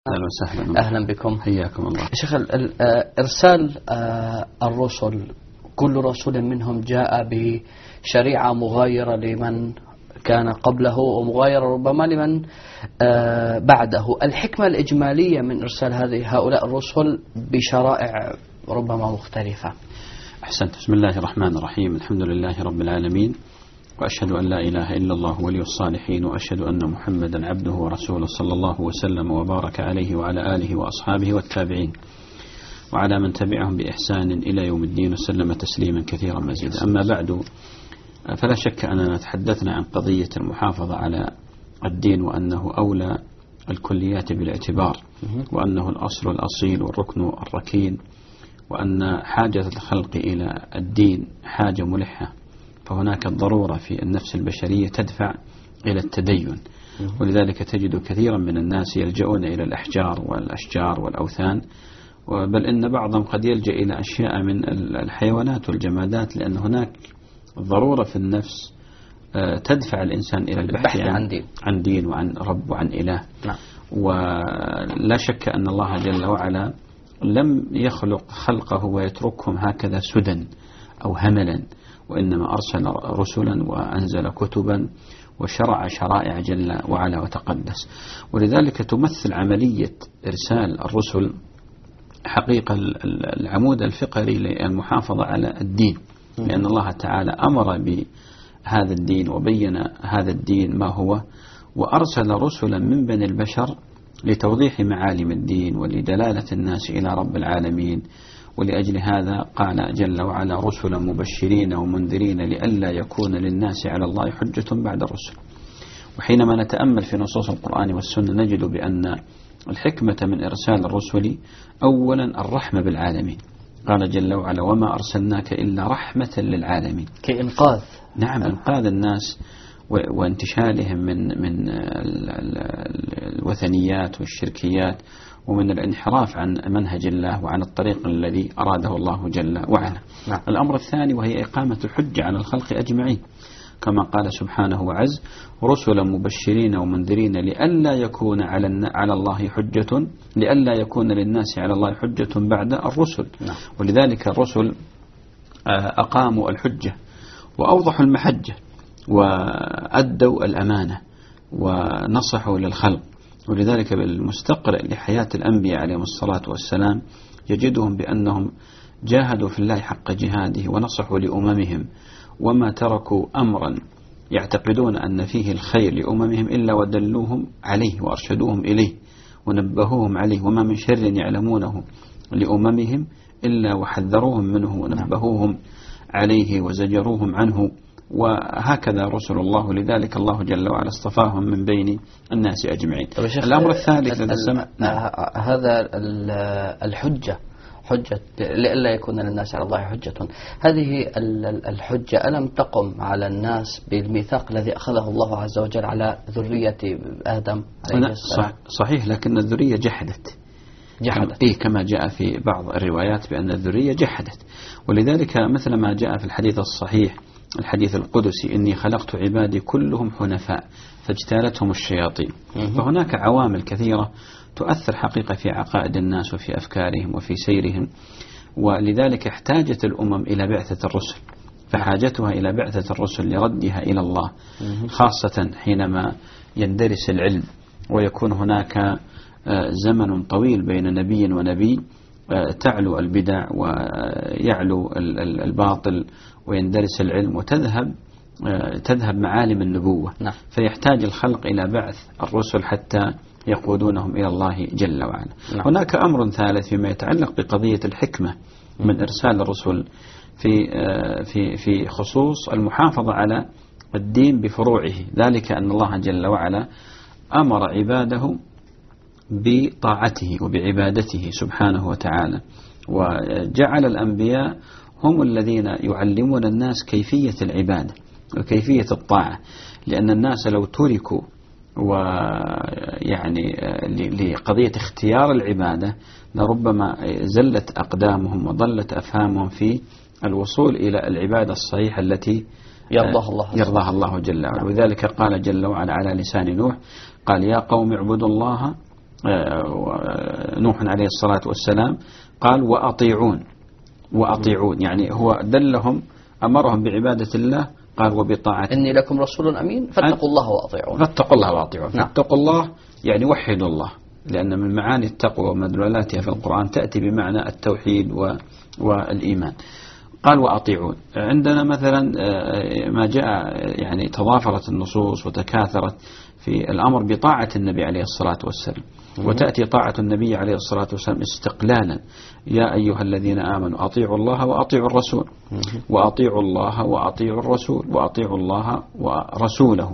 أهلا وسهلا. أهلا بكم. حياكم الله. شيخ، إرسال الرسل، كل رسول منهم جاء بشريعة مغايرة لمن كان قبله ومغايرة ربما لمن بعده. الحكمة الإجمالية من إرسال هؤلاء الرسل بشرائع ربما مختلفة. أحسنت. بسم الله الرحمن الرحيم. الحمد لله رب العالمين، وأشهد أن لا إله إلا الله ولي الصالحين، وأشهد أن محمدا عبده ورسوله صلى الله وسلم وبارك عليه وعلى آله وأصحابه والتابعين وعلى من تبعهم بإحسان إلى يوم الدين وسلم تسليما كثيرا مزيدا. أما بعد، فلا شك أننا تحدثنا عن قضية المحافظة على الدين، وأنه أولى الكليات بالاعتبار، وأنه الأصل الأصيل والركن الركين، وأن حاجة الخلق إلى الدين حاجة ملحة، فهناك الضرورة في النفس البشرية تدفع إلى التدين. ولذلك تجد كثيرا من الناس يلجؤون إلى الأحجار والأشجار والأوثان، بل إن بعضهم قد يلجأ إلى أشياء من الحيوانات والجمادات، لأن هناك ضرورة في النفس تدفع الإنسان إلى البحث عن دين وعن رب وعن إله. نعم. ولا شك أن الله جل وعلا لم يخلق خلقه ويتركهم هكذا سدى أو هملا، وإنما أرسل رسلا وأنزل كتبا وشرع شرائع جل وعلا وتقدس. ولذلك تمثل عملية إرسال الرسل حقيقة العمود الفقري للمحافظة على الدين، لأن الله تعالى أمر بهذا الدين وبين هذا الدين ما هو، وأرسل رسلا من بني البشر لتوضيح معالم الدين ولدلالة الناس إلى رب العالمين. ولأجل هذا قال جل وعلا: رسلا مبشرين ومنذرين لئلا يكون للناس على الله حجة بعد الرسل. وحينما نتأمل في نصوص القرآن والسنة نجد بأن الحكمة من إرسال الرسل أولا الرحمة بالعالمين. قال جل وعلا: وما أرسلناك إلا رحمة للعالمين، كإنقاذ. نعم، إنقاذ الناس وانتشالهم من الوثنيات والشركيات ومن الانحراف عن منهج الله وعن الطريق الذي أراده الله جل وعلا. نعم. الأمر الثاني وهي إقامة الحجة على الخلق أجمعين، كما قال سبحانه وعز: رسلا مبشرين ومنذرين لئلا يكون على الله حجة، لئلا يكون للناس على الله حجة بعد الرسل. نعم. ولذلك الرسل أقاموا الحجة وأوضحوا المحجة وأدوا الأمانة ونصحوا للخلق. ولذلك بالمستقرئ لحياة الأنبياء عليهم الصلاة والسلام يجدهم بأنهم جاهدوا في الله حق جهاده ونصحوا لأممهم، وما تركوا أمرا يعتقدون أن فيه الخير لأممهم إلا ودلوهم عليه وأرشدوهم إليه ونبهوهم عليه، وما من شر يعلمونه لأممهم إلا وحذروهم منه ونبهوهم عليه وزجروهم عنه. وهكذا رسل الله، لذلك الله جل وعلا اصطفاهم من بين الناس أجمعين. الأمر الثالث هذا الحجة، حجة لئلا يكون للناس على الله حجة، هذه الحجة ألم تقم على الناس بالميثاق الذي أخذه الله عز وجل على ذرية آدم عليه السلام؟ صحيح، لكن الذرية جحدت. كما جاء في بعض الروايات بأن الذرية جحدت. ولذلك مثل ما جاء في الحديث الصحيح، الحديث القدسي: إني خلقت عبادي كلهم حنفاء فاجتالتهم الشياطين. فهناك عوامل كثيرة تؤثر حقيقة في عقائد الناس وفي أفكارهم وفي سيرهم، ولذلك احتاجت الأمم إلى بعثة الرسل، فحاجتها إلى بعثة الرسل لردها إلى الله، خاصة حينما يندرس العلم ويكون هناك زمن طويل بين نبي ونبي، تعلو البدع ويعلو الباطل ويندرس العلم وتذهب معالم النبوة. نعم. فيحتاج الخلق إلى بعث الرسل حتى يقودونهم إلى الله جل وعلا. نعم. هناك أمر ثالث فيما يتعلق بقضية الحكمة من إرسال الرسل في خصوص المحافظة على الدين بفروعه، ذلك أن الله جل وعلا أمر عباده بطاعته وبعبادته سبحانه وتعالى، وجعل الأنبياء هم الذين يعلمون الناس كيفية العبادة وكيفية الطاعة، لأن الناس لو تركوا ويعني لقضية اختيار العبادة لربما زلت أقدامهم وضلت أفهامهم في الوصول إلى العبادة الصحيحة التي يرضاها الله جل وعلا. وذلك قال جل وعلا على لسان نوح: قال: يا قوم اعبدوا الله نوح عليه الصلاة والسلام قال وأطيعون، يعني هو دلهم أمرهم بعبادة الله، قال وبطاعته. إني لكم رسول أمين فاتقوا الله وأطيعون. فاتقوا الله يعني وحدوا الله، لأن من معاني التقوى ومدلولاتها في القرآن تأتي بمعنى التوحيد والإيمان. قال وأطيعون. عندنا مثلا ما جاء يعني تضافرت النصوص وتكاثرت في الأمر بطاعة النبي عليه الصلاة والسلام، وتأتي طاعة النبي عليه الصلاة والسلام استقلالا. يا أيها الذين آمنوا أطيعوا الله وأطيعوا الرسول، وأطيعوا الله وأطيعوا الرسول، وأطيعوا الله ورسوله.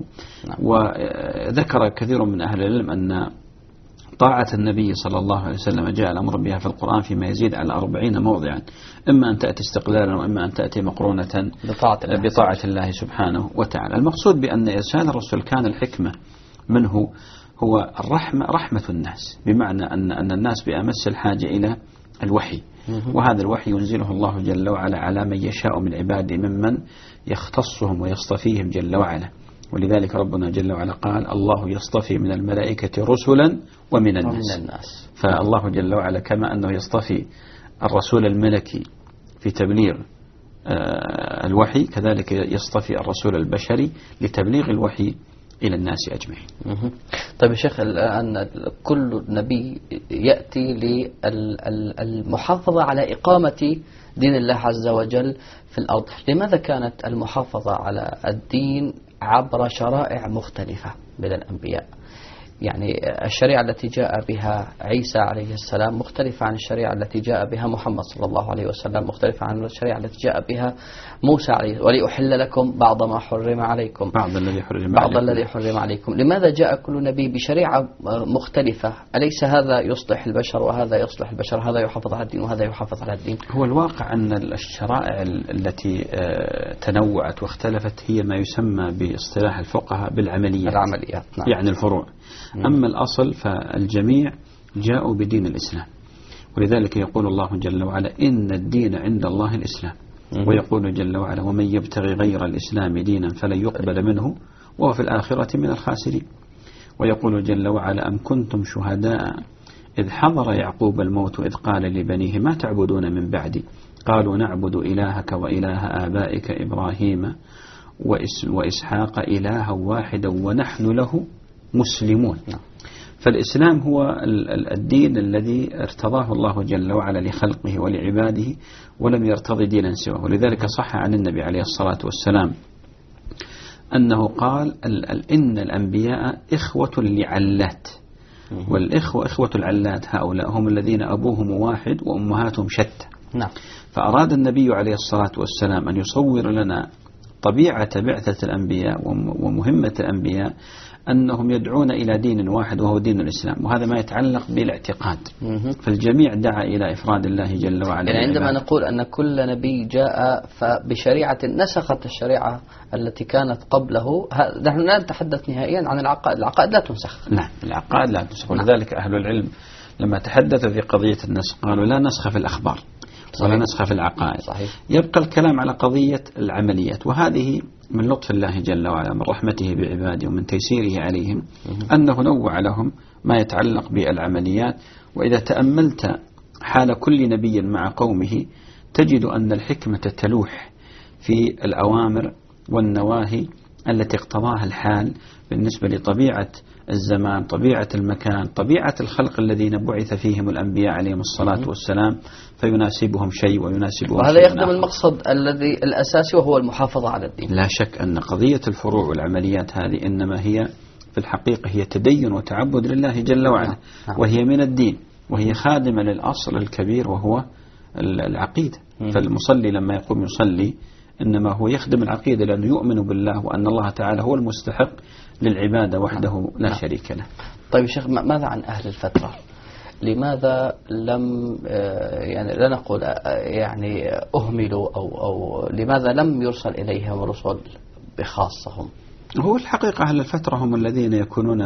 وذكر كثير من أهل العلم أن طاعة النبي صلى الله عليه وسلم جاء الأمر بها في القرآن فيما يزيد على 40 موضعا، إما أن تأتي استقلالا وإما أن تأتي مقرونة بطاعة الله سبحانه وتعالى. المقصود بأن إرسال الرسول كان الحكمة منه هو رحمة الناس، بمعنى أن الناس بأمس الحاجة إلى الوحي، وهذا الوحي ينزله الله جل وعلا على من يشاء من عباده ممن يختصهم ويصطفيهم جل وعلا. ولذلك ربنا جل وعلا قال الله يصطفي من الملائكة رسلا ومن الناس. فالله جل وعلا كما أنه يصطفي الرسول الملكي في تبليغ الوحي، كذلك يصطفي الرسول البشري لتبليغ الوحي إلى الناس أجمعين. طيب يا شيخ، الآن كل نبي يأتي للمحافظة على إقامة دين الله عز وجل في الأرض. لماذا كانت المحافظة على الدين عبر شرائع مختلفة بين الأنبياء؟ يعني الشريعة التي جاء بها عيسى عليه السلام مختلفة عن الشريعة التي جاء بها محمد صلى الله عليه وسلم، مختلفة عن الشريعة التي جاء بها موسى عليه، ولأحل لكم بعض ما حرم عليكم، بعض الذي حرم عليكم. لماذا جاء كل نبي بشريعة مختلفة؟ أليس هذا يصلح البشر وهذا يصلح البشر، هذا يحافظ على الدين وهذا يحافظ على الدين؟ هو الواقع أن الشرائع التي تنوعت واختلفت هي ما يسمى باصطلاح الفقهاء بالعمليات. نعم. يعني الفروع. أما الأصل فالجميع جاءوا بدين الإسلام، ولذلك يقول الله جل وعلا إن الدين عند الله الإسلام، ويقول جل وعلا ومن يبتغي غير الإسلام دينا فلن يقبل منه وهو في الآخرة من الخاسرين. ويقول جل وعلا أم كنتم شهداء إذ حضر يعقوب الموت إذ قال لبنيه ما تعبدون من بعدي قالوا نعبد إلهك وإله آبائك إبراهيم وإسحاق إلها واحدا ونحن له مسلمون. فالإسلام هو الدين الذي ارتضاه الله جل وعلا لخلقه ولعباده، ولم يرتضي دينا سواه. ولذلك صح عن النبي عليه الصلاة والسلام أنه قال إن الأنبياء إخوة لعلات، والإخوة إخوة العلات هؤلاء هم الذين أبوهم واحد وأمهاتهم شتى. فأراد النبي عليه الصلاة والسلام أن يصور لنا طبيعة بعثة الأنبياء ومهمة الأنبياء، أنهم يدعون إلى دين واحد وهو دين الإسلام، وهذا ما يتعلق بالاعتقاد. فالجميع دعا إلى إفراد الله جل وعلا. يعني عندما نقول أن كل نبي جاء فبشريعة نسخت الشريعة التي كانت قبله، نحن لا نتحدث نهائيا عن العقائد. العقائد لا تنسخ. نعم، العقائد لا تنسخ. ولذلك أهل العلم لما تحدثوا في قضية النسخ قالوا لا نسخ في الأخبار ولا نسخ في العقائد. صحيح. يبقى الكلام على قضية العمليات، وهذه من لطف الله جل وعلا، من رحمته بعباده ومن تيسيره عليهم أنه نوع لهم ما يتعلق بالعمليات. وإذا تأملت حال كل نبي مع قومه تجد أن الحكمة تلوح في الأوامر والنواهي التي اقتضاها الحال بالنسبة لطبيعة الزمان، طبيعة المكان، طبيعة الخلق الذين بعث فيهم الأنبياء عليهم الصلاة والسلام، فيناسبهم شيء ويناسبهم وهذا يخدم المقصد الذي الأساسي وهو المحافظة على الدين. لا شك أن قضية الفروع والعمليات هذه إنما هي في الحقيقة هي تدين وتعبد لله جل وعلا، وهي من الدين، وهي خادمة للأصل الكبير وهو العقيدة. فالمصلي لما يقوم يصلي إنما هو يخدم العقيدة لأنه يؤمن بالله وأن الله تعالى هو المستحق للعبادة وحده لا شريك له. طيب شيخ، ماذا عن أهل الفترة؟ لماذا لم يعني لا نقول يعني أهملوا أو لماذا لم يرسل إليهم رسل بخاصهم؟ هو الحقيقة أهل الفترة هم الذين يكونون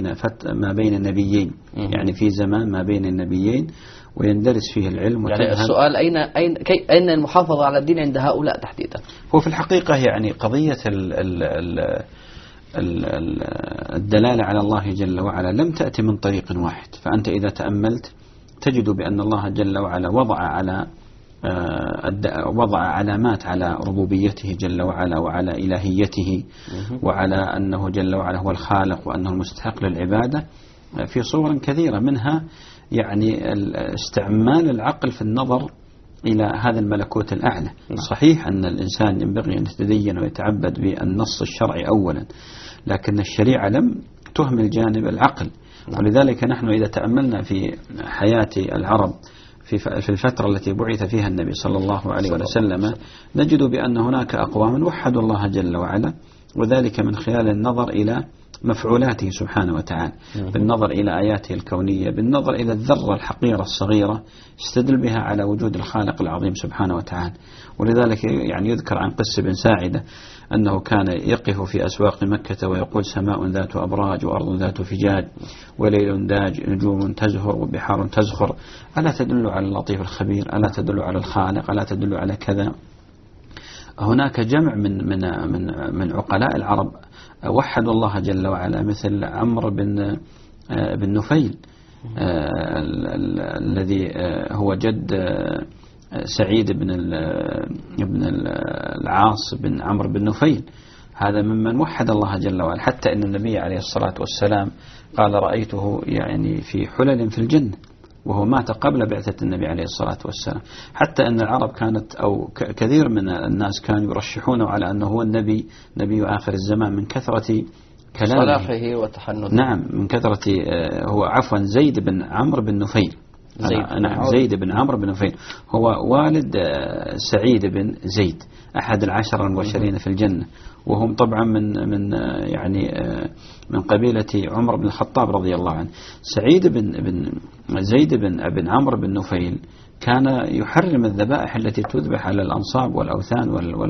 ما بين النبيين، يعني في زمان ما بين النبيين ويندرس فيه العلم. يعني السؤال أين المحافظة على الدين عند هؤلاء تحديدا؟ هو في الحقيقة يعني قضية الدلالة على الله جل وعلا لم تأتي من طريق واحد. فأنت إذا تأملت تجد بأن الله جل وعلا وضع علامات على ربوبيته جل وعلا وعلى إلهيته وعلى أنه جل وعلا هو الخالق وأنه المستحق للعبادة في صور كثيرة، منها يعني استعمال العقل في النظر إلى هذا الملكوت الأعلى. صحيح أن الإنسان ينبغي أن يتدين ويتعبد بالنص الشرعي أولا، لكن الشريعة لم تهمل جانب العقل. ولذلك نحن إذا تأملنا في حياة العرب في الفترة التي بعث فيها النبي صلى الله عليه وسلم نجد بأن هناك أقوام وحدوا الله جل وعلا، وذلك من خلال النظر إلى مفعولاته سبحانه وتعالى، بالنظر إلى آياته الكونية، بالنظر إلى الذرة الحقيرة الصغيرة استدل بها على وجود الخالق العظيم سبحانه وتعالى. ولذلك يعني يذكر عن قس بن ساعدة أنه كان يقف في أسواق مكة ويقول: سماء ذات أبراج وأرض ذات فجاج وليل داج نجوم تزهر وبحار تزخر، ألا تدل على اللطيف الخبير؟ ألا تدل على الخالق؟ ألا تدل على كذا؟ هناك جمع من عقلاء العرب وحدوا الله جل وعلا، مثل عمرو بن نفيل الذي هو جد سعيد بن العاص بن عمرو بن نفيل، هذا ممن وحد الله جل وعلا، حتى أن النبي عليه الصلاة والسلام قال: رأيته يعني في حلل في الجنة، وهو مات قبل بعثة النبي عليه الصلاة والسلام. حتى أن العرب كانت أو كثير من الناس كانوا يرشحونه على أنه هو نبي آخر الزمان من كثرة كلامه صلاحه وتحنثه. نعم، من كثرة هو عفوا زيد بن عمرو بن نفيل. زيد بن عمرو بن نفيل هو والد سعيد بن زيد أحد 10 المبشرين في الجنة، وهم طبعا من قبيلة عمر بن الخطاب رضي الله عنه. زيد بن عمرو بن نفيل كان يحرم الذبائح التي تذبح على الأنصاب والأوثان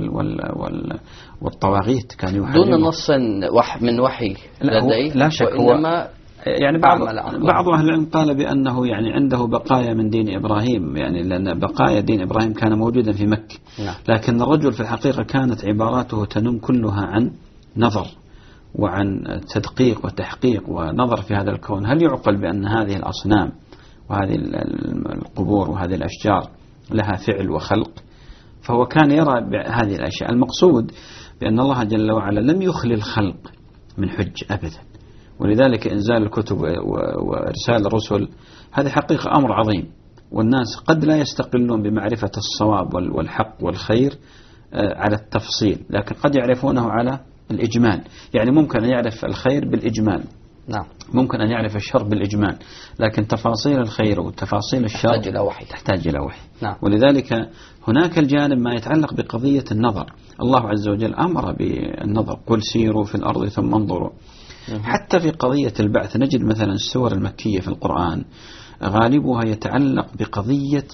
والطواغيت، كان يحرم دون نص من وحي لديه، لا شك. وإنما يعني بعض أهل العلم قال بأنه يعني عنده بقايا من دين إبراهيم، يعني لأن بقايا دين إبراهيم كان موجودا في مكة. لكن الرجل في الحقيقة كانت عباراته تنم كلها عن نظر وعن تدقيق وتحقيق ونظر في هذا الكون. هل يعقل بأن هذه الأصنام وهذه القبور وهذه الأشجار لها فعل وخلق؟ فهو كان يرى هذه الأشياء. المقصود بأن الله جل وعلا لم يخلي الخلق من حج أبدا، ولذلك إنزال الكتب وإرسال الرسل هذه حقيقة أمر عظيم، والناس قد لا يستقلون بمعرفة الصواب والحق والخير على التفصيل، لكن قد يعرفونه على الإجمال. يعني ممكن أن يعرف الخير بالإجمال، نعم، ممكن أن يعرف الشر بالإجمال، لكن تفاصيل الخير وتفاصيل الشر تحتاج إلى وحي. نعم. ولذلك هناك الجانب ما يتعلق بقضية النظر. الله عز وجل أمر بالنظر: قل سيروا في الأرض ثم انظروا. حتى في قضية البعث نجد مثلا السور المكية في القرآن غالبها يتعلق بقضية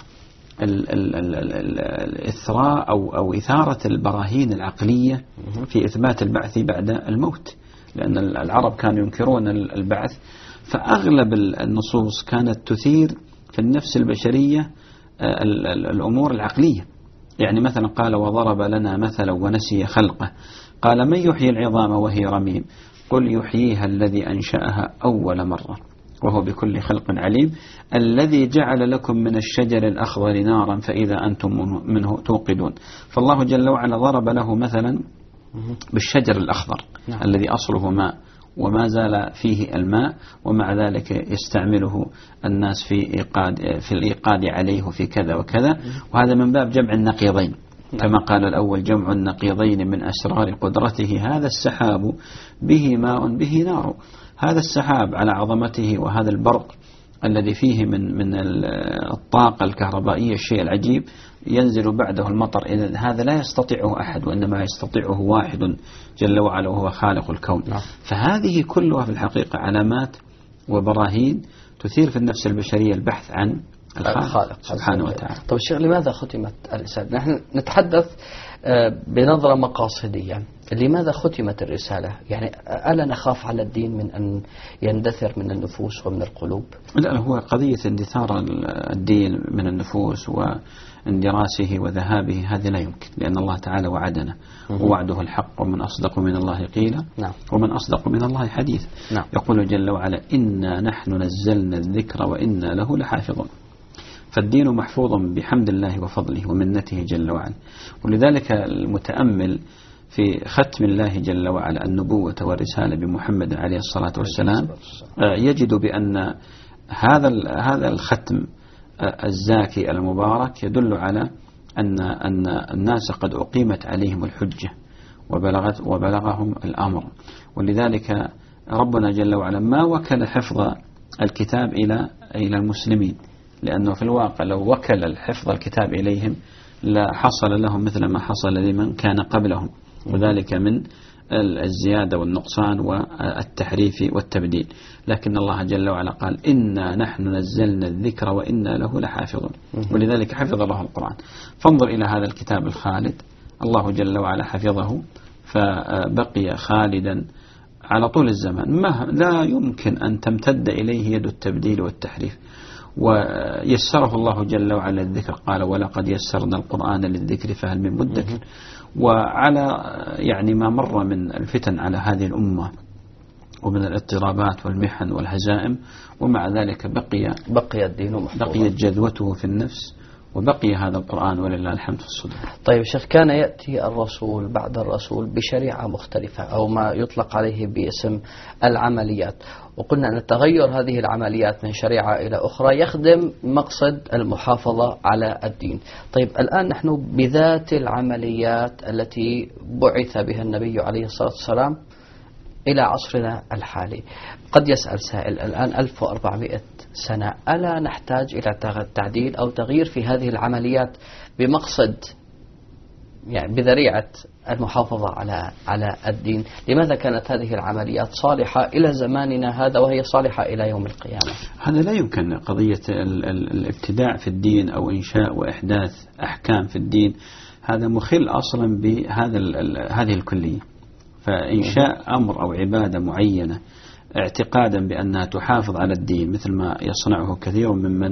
الإثراء أو إثارة البراهين العقلية في إثبات البعث بعد الموت، لأن العرب كانوا ينكرون البعث، فأغلب النصوص كانت تثير في النفس البشرية الأمور العقلية. يعني مثلا قال: وضرب لنا مثلا ونسي خلقه، قال: من يحيي العظام وهي رميم، قل يحييها الذي أنشأها أول مرة وهو بكل خلق عليم، الذي جعل لكم من الشجر الأخضر نارا فإذا أنتم منه توقدون. فالله جل وعلا ضرب له مثلا بالشجر الأخضر الذي أصله ماء وما زال فيه الماء، ومع ذلك يستعمله الناس في الإيقاد عليه في كذا وكذا، وهذا من باب جمع النقيضين، كما قال الأول: جمع النقيضين من أسرار قدرته، هذا السحاب به ماء به نار. هذا السحاب على عظمته، وهذا البرق الذي فيه من الطاقة الكهربائية الشيء العجيب، ينزل بعده المطر. إذن هذا لا يستطيعه أحد، وإنما يستطيعه واحد جل وعلا وهو خالق الكون. فهذه كلها في الحقيقة علامات وبراهين تثير في النفس البشرية البحث عن الخالق سبحانه وتعالى. طيب الشيخ، لماذا ختمت الرسالة؟ نحن نتحدث بنظرة مقاصدية. لماذا ختمت الرسالة؟ يعني ألا نخاف على الدين من أن يندثر من النفوس ومن القلوب؟ لا، هو قضية اندثار الدين من النفوس واندراسه وذهابه هذا لا يمكن، لأن الله تعالى وعدنا ووعده الحق، ومن أصدق من الله قيلا ومن أصدق من الله حديث. يقول جل وعلا: إنا نحن نزلنا الذكر وإنا له لحافظون. فالدين محفوظ بحمد الله وفضله ومنته جل وعلا. ولذلك المتأمل في ختم الله جل وعلا النبوة والرسالة بمحمد عليه الصلاة والسلام يجد بأن هذا الختم الزاكي المبارك يدل على أن الناس قد أقيمت عليهم الحجة وبلغهم الأمر. ولذلك ربنا جل وعلا ما وكل حفظ الكتاب إلى المسلمين، لأنه في الواقع لو وكل حفظ الكتاب إليهم لحصل لهم مثل ما حصل لمن كان قبلهم، وذلك من الزيادة والنقصان والتحريف والتبديل. لكن الله جل وعلا قال: إنا نحن نزلنا الذكر وإنا له لحافظون. ولذلك حفظ الله القرآن. فانظر إلى هذا الكتاب الخالد، الله جل وعلا حفظه فبقي خالدا على طول الزمان، لا يمكن أن تمتد إليه يد التبديل والتحريف. ويسره الله جل وعلا الذكر، قال: ولقد يسرنا القرآن للذكر فهل من مدكر. وعلى يعني ما مر من الفتن على هذه الأمة ومن الاضطرابات والمحن والهزائم، ومع ذلك بقي الدين محفوظا، بقيت جذوته في النفس، وبقي هذا القرآن ولله الحمد في الصدور. طيب شيخ، كان يأتي الرسول بعد الرسول بشريعة مختلفة أو ما يطلق عليه باسم العمليات، وقلنا أن تغير هذه العمليات من شريعة إلى أخرى يخدم مقصد المحافظة على الدين. طيب الآن نحن بذات العمليات التي بعث بها النبي عليه الصلاة والسلام إلى عصرنا الحالي، قد يسأل سائل: الآن 1400 سنة، ألا نحتاج إلى تعديل أو تغيير في هذه العمليات بمقصد يعني بذريعة المحافظة على الدين؟ لماذا كانت هذه العمليات صالحة إلى زماننا هذا وهي صالحة إلى يوم القيامة؟ هذا لا يمكن. قضية الابتداع في الدين أو إنشاء وإحداث أحكام في الدين هذا مخل أصلا هذه الكلية. فإنشاء أمر أو عبادة معينة اعتقادا بأنها تحافظ على الدين، مثل ما يصنعه كثير ممن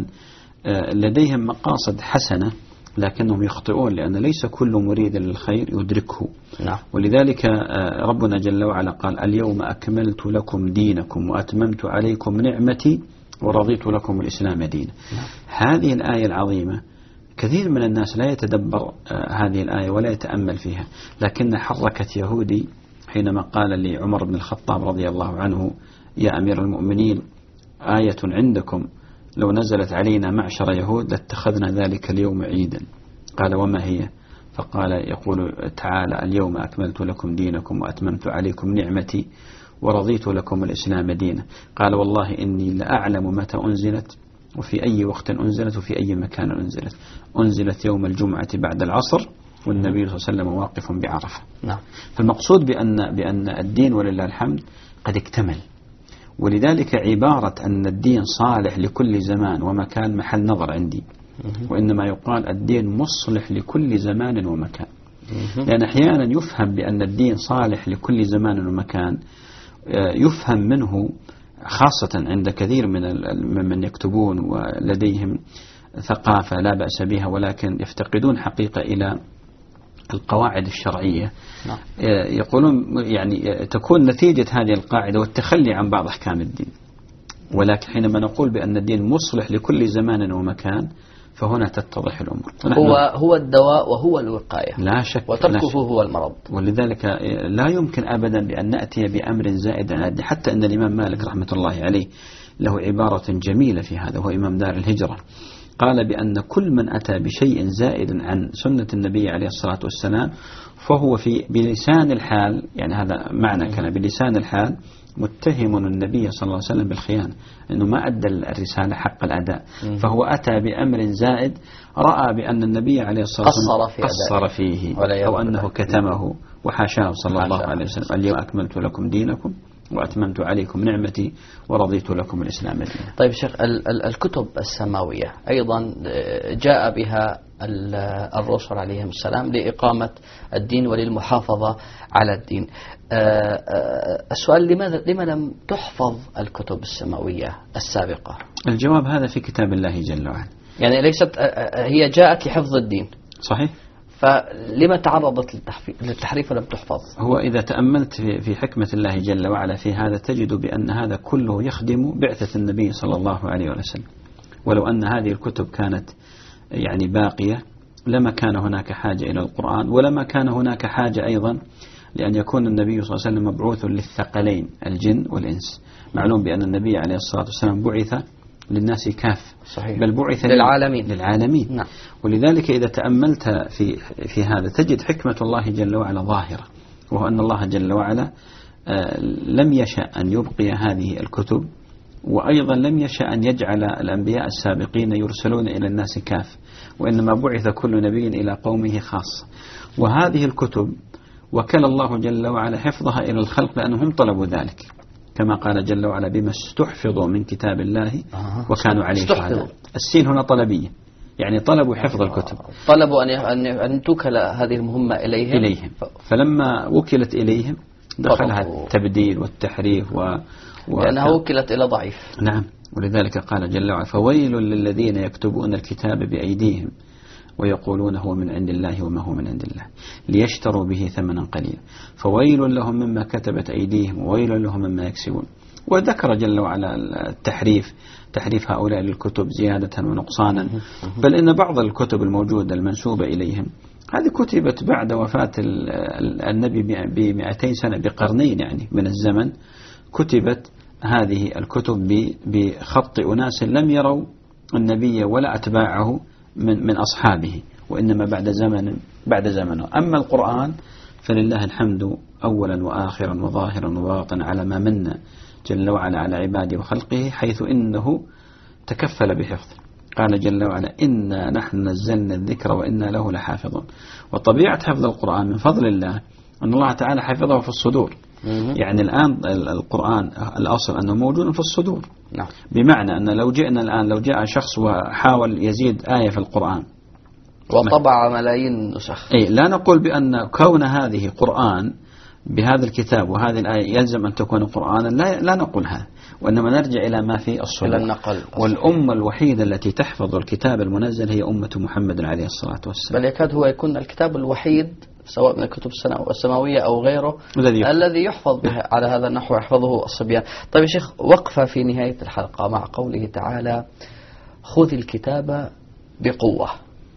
لديهم مقاصد حسنة لكنهم يخطئون، لأن ليس كل مريد للخير يدركه. ولذلك ربنا جل وعلا قال: اليوم أكملت لكم دينكم وأتممت عليكم نعمتي ورضيت لكم الإسلام دينا. هذه الآية العظيمة كثير من الناس لا يتدبر هذه الآية ولا يتأمل فيها، لكن حركت يهودي حينما قال لعمر بن الخطاب رضي الله عنه: يا أمير المؤمنين، آية عندكم لو نزلت علينا معشر يهود لاتخذنا ذلك اليوم عيدا. قال: وما هي؟ فقال: يقول تعالى: اليوم أكملت لكم دينكم وأتممت عليكم نعمتي ورضيت لكم الإسلام دينا. قال: والله إني لأعلم متى أنزلت وفي أي وقت أنزلت وفي أي مكان أنزلت يوم الجمعة بعد العصر والنبي صلى الله عليه وسلم واقف بعرفة. فالمقصود بأن الدين ولله الحمد قد اكتمل. ولذلك عبارة أن الدين صالح لكل زمان ومكان محل نظر عندي، وإنما يقال الدين مصلح لكل زمان ومكان. لأن أحيانا يفهم بأن الدين صالح لكل زمان ومكان، يفهم منه خاصة عند كثير من يكتبون ولديهم ثقافة لا بأس بها، ولكن يفتقدون حقيقة إلى القواعد الشرعية. يقولون يعني تكون نتيجة هذه القاعدة والتخلي عن بعض أحكام الدين. ولكن حينما نقول بأن الدين مصلح لكل زمان ومكان فهنا تتضح الأمور. هو الدواء وهو الوقاية، لا شك، وتركه هو المرض. ولذلك لا يمكن أبدا بأن نأتي بأمر زائد عن الدين. حتى أن الإمام مالك رحمة الله عليه له عبارة جميلة في هذا، وهو إمام دار الهجرة، قال بأن كل من أتى بشيء زائد عن سنة النبي عليه الصلاة والسلام فهو بلسان الحال، يعني هذا معنى كلام، بلسان الحال متهم النبي صلى الله عليه وسلم بالخيانة، أنه ما أدى الرسالة حق الأداء. فهو أتى بأمر زائد رأى بأن النبي عليه الصلاة والسلام قصر فيه أو أنه كتمه، وحاشاه صلى الله عليه وسلم: اليوم أكملت لكم دينكم وأتممت عليكم نعمتي ورضيت لكم الإسلام دينا. طيب شيخ، الكتب السماوية أيضا جاء بها الرسل عليهم السلام لإقامة الدين وللمحافظة على الدين. السؤال: لما لم تحفظ الكتب السماوية السابقة؟ الجواب هذا في كتاب الله جل وعلا. يعني ليست هي جاءت لحفظ الدين، صحيح، فلما تعرضت للتحريف ولم تحفظ؟ هو إذا تأملت في حكمة الله جل وعلا في هذا تجد بأن هذا كله يخدم بعثة النبي صلى الله عليه وسلم. ولو أن هذه الكتب كانت يعني باقية لما كان هناك حاجة إلى القرآن، ولما كان هناك حاجة أيضا لأن يكون النبي صلى الله عليه وسلم مبعوث للثقلين الجن والإنس. معلوم بأن النبي عليه الصلاة والسلام بعث للناس كافة، صحيح، بل بعث للعالمين. نعم. ولذلك إذا تأملت في هذا تجد حكمة الله جل وعلا ظاهرة، وهو أن الله جل وعلا لم يشأ أن يبقي هذه الكتب، وأيضا لم يشأ أن يجعل الأنبياء السابقين يرسلون إلى الناس كافة، وإنما بعث كل نبي إلى قومه خاصة. وهذه الكتب وكل الله جل وعلا حفظها إلى الخلق لأنهم طلبوا ذلك، كما قال جل وعلا: بما استحفظوا من كتاب الله وكانوا عليه شهداء. السين هنا طلبية، يعني طلبوا حفظ الكتب، طلبوا أن توكل هذه المهمة إليهم. فلما وكلت إليهم دخلها التبديل والتحريف لأنها وكلت إلى ضعيف. نعم. ولذلك قال جل وعلا: فويل للذين يكتبون الكتاب بأيديهم ويقولون هو من عند الله وما هو من عند الله ليشتروا به ثمنا قليلا فويل لهم مما كتبت أيديهم وويل لهم مما يكسبون. وذكر جل وعلا تحريف هؤلاء للكتب زيادة ونقصانا، بل إن بعض الكتب الموجودة المنسوبة إليهم هذه كتبت بعد وفاة النبي ب200 سنة، بقرنين يعني من الزمن. كتبت هذه الكتب بخط أناس لم يروا النبي ولا أتباعه من أصحابه، وإنما بعد زمن. أما القرآن فلله الحمد أولا وآخرا وظاهرا وباطنا على ما من جل وعلا على عباده وخلقه، حيث إنه تكفل بحفظه. قال جل وعلا: إنا نحن نزلنا الذكر وإنا له لحافظون. وطبيعة حفظ القرآن من فضل الله أن الله تعالى حفظه في الصدور. يعني الآن القرآن الأصل أنه موجود في الصدور. نعم. بمعنى أن لو جاء شخص وحاول يزيد آية في القرآن وطبع ملايين نسخ، لا نقول بأن كون هذه قرآن بهذا الكتاب وهذه الآية يلزم أن تكون قرآنا، لا نقول هذا، وإنما نرجع إلى ما في الصدور. والأمة الوحيدة التي تحفظ الكتاب المنزل هي أمة محمد عليه الصلاة والسلام. بل يكاد هو يكون الكتاب الوحيد سواء من الكتب السماوية أو غيره الذي يحفظ به على هذا النحو، يحفظه الصبيان. طيب يا شيخ، وقفة في نهاية الحلقة مع قوله تعالى: خذ الكتاب بقوة،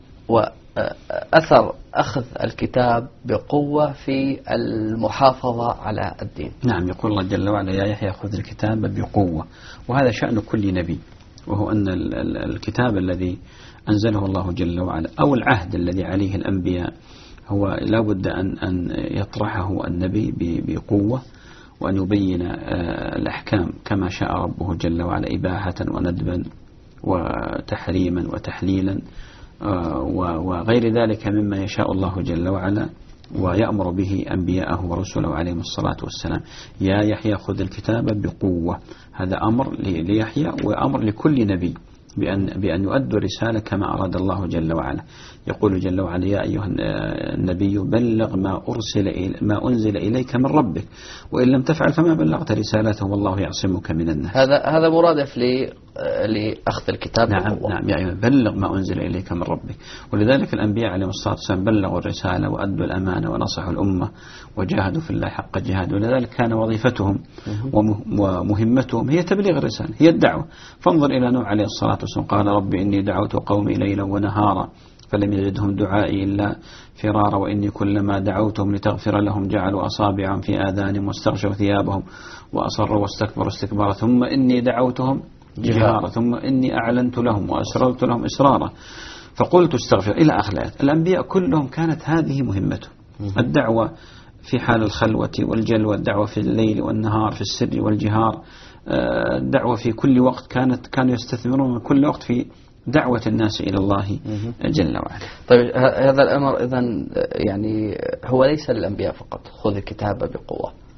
وأثر أخذ الكتاب بقوة في المحافظة على الدين. نعم، يقول الله جل وعلا: يا يحيى خذ الكتاب بقوة. وهذا شأن كل نبي، وهو أن الكتاب الذي أنزله الله جل وعلا أو العهد الذي عليه الأنبياء هو لا بد أن يطرحه النبي بقوة، وأن يبين الأحكام كما شاء ربه جل وعلا، إباحة وندبا وتحريما وتحليلا وغير ذلك مما يشاء الله جل وعلا، ويأمر به أنبياءه ورسله عليهم الصلاة والسلام. يا يحيى خذ الكتاب بقوة، هذا أمر ليحيى وأمر لكل نبي بأن يؤدوا الرسالة كما أراد الله جل وعلا. يقول جل وعلا: يا أيها النبي بلغ ما أنزل إليك من ربك وإن لم تفعل فما بلغت رسالته والله يعصمك من الناس. هذا مرادف لأخذ الكتاب. نعم، يا أيها بلغ ما أنزل إليك من ربك. ولذلك الأنبياء عليهم الصلاة والسلام بلغوا الرسالة وأدوا الأمانة ونصحوا الأمة وجاهدوا في الله حق جهاد، ولذلك كان وظيفتهم ومهمتهم هي تبليغ الرسالة، هي الدعوة. فانظر إلى نوح عليه الصلاة والسلام: قال رب إني دعوت قومي ليلا ونهارا فلم يزدهم دعائي إلا فرارا وإني كلما دعوتهم لتغفر لهم جعلوا أصابعهم في آذانهم واستغشوا ثيابهم وأصروا واستكبروا استكبارا ثم إني دعوتهم جهارا ثم إني أعلنت لهم وأسررت لهم إسرارا فقلت استغفر إلى آخر الآيات. الأنبياء كلهم كانت هذه مهمتهم، الدعوة في حال الخلوة والجلوة، الدعوة في الليل والنهار، في السر والجهار، الدعوة في كل وقت. كانوا يستثمرون من كل وقت في دعوة الناس إلى الله جل وعلا. طيب هذا الأمر إذن يعني هو ليس للأنبياء فقط، خذ الكتاب بقوة،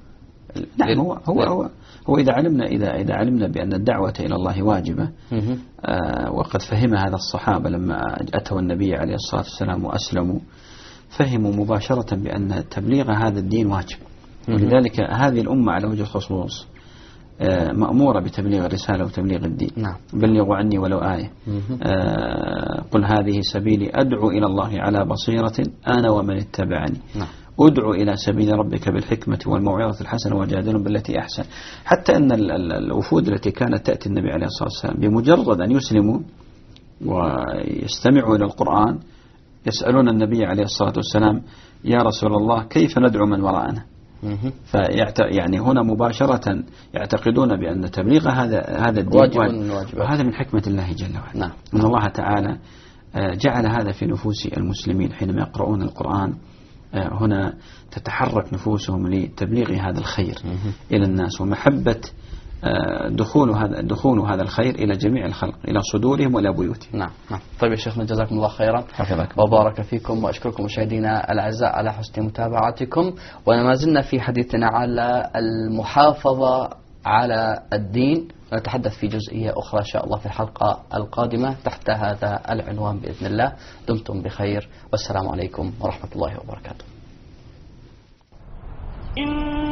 نعم. هو إذا علمنا بأن الدعوة إلى الله واجبة، وقد فهم هذا الصحابة لما أتوا النبي عليه الصلاة والسلام وأسلموا، فهموا مباشرة بأن تبليغ هذا الدين واجب. ولذلك هذه الأمة على وجه الخصوص مأمورة بتبليغ الرسالة وتبليغ الدين. نعم. بلغوا عني ولو آية. قل هذه سبيلي أدعو إلى الله على بصيرة أنا ومن اتبعني. نعم. ادعو إلى سبيل ربك بالحكمة والموعظة الحسنة وجادلهم بالتي أحسن. حتى أن الوفود التي كانت تأتي النبي عليه الصلاة والسلام بمجرد أن يسلموا ويستمعوا إلى القرآن يسألون النبي عليه الصلاة والسلام يا رسول الله كيف ندعو من وراءنا؟ يعني هنا مباشرة يعتقدون بأن تبليغ هذا الدين واجب. وهذا من حكمة الله جل وعلا. نعم. أن الله تعالى جعل هذا في نفوس المسلمين حينما يقرؤون القرآن. هنا تتحرك نفوسهم لتبليغ هذا الخير إلى الناس، ومحبة دخول هذا الخير إلى جميع الخلق، إلى صدورهم وإلى بيوتهم. نعم. طيب يا شيخنا جزاكم الله خيرا وبارك فيكم، وأشكركم مشاهدينا الأعزاء على حسن متابعتكم. وما زلنا في حديثنا على المحافظة على الدين، ونتحدث في جزئية أخرى إن شاء الله في الحلقة القادمة تحت هذا العنوان بإذن الله. دمتم بخير والسلام عليكم ورحمة الله وبركاته.